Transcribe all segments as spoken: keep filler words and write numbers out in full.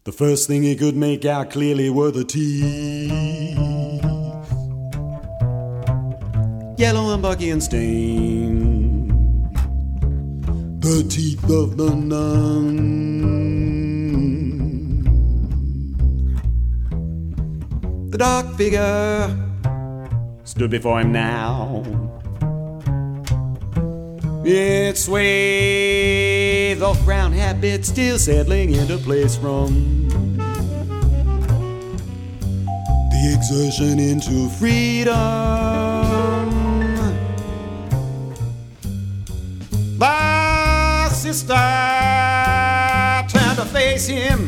The first thing he could make out clearly were the teeth, yellow and bucky and stained, the teeth of the nun. The dark figure stood before him now. It swayed, the brown habit still settling into place from the exertion into freedom. The sister turned to face him.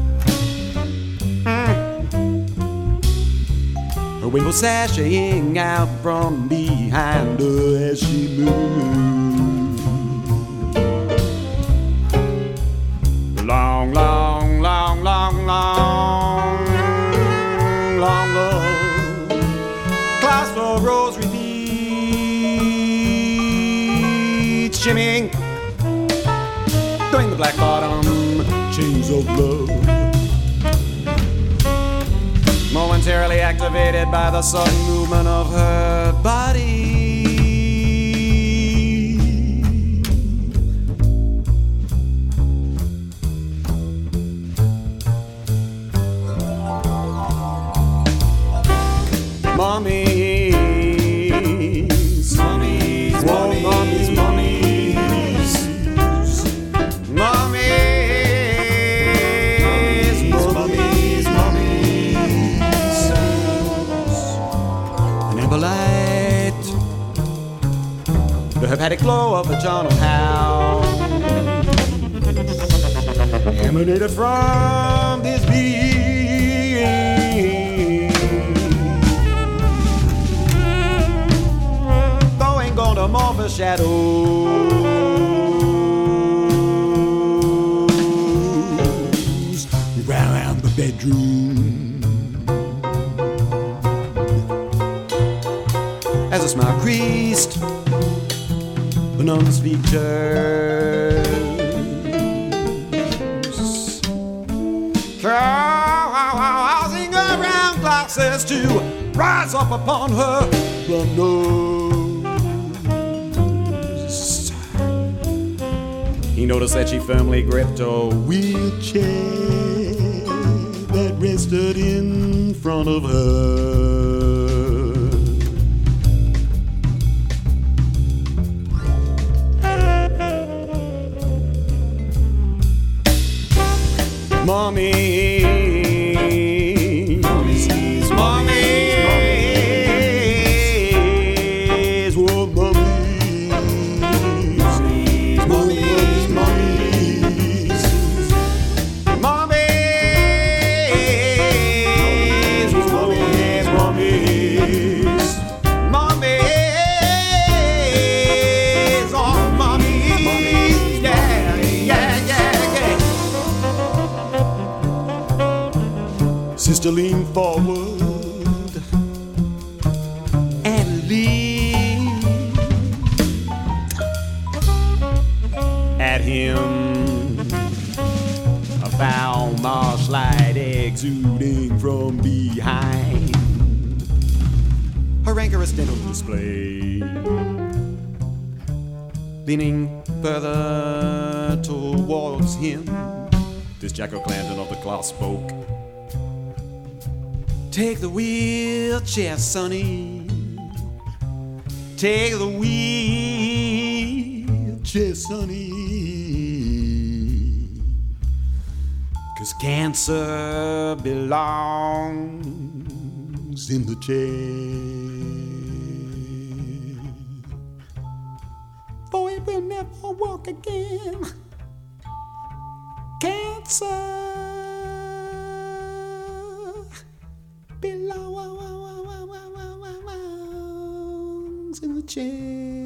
Her wimple sashaying out from behind her as she moved. Long, long, long, long, long, long, long, class for rosary beads, shimmying, doing the black bottom, chains of love, momentarily activated by the sudden movement of her body. Mummies, mummies, mummies, mummies, mummies, mummies, mummies, mummies. An amber light, the hepatic glow of the charnel house emanated from this being. Gonna morph a shadows round the bedroom as a smile creased the nun's features, causing her round glasses to rise up upon her plump nose. He noticed that she firmly gripped a wheelchair that rested in front of her. Mommy, mommies, mommies, mommies, oh, mommies, mommies, mommies, mommies, mommies, mommies, mommies, mommies, oh, mommies, mommies, yeah, yeah, yeah, yeah. Sister leaned forward and leaned at him, a foul marsh light exuding from behind her rancorous dental display. Leaning further towards him, this Jack O'Clanton of the cloth spoke. Take the wheelchair, sonny. Take the wheelchair, sonny. 'Cause cancer belongs in the chair. For it will never walk again. Cancer belongs in the chair.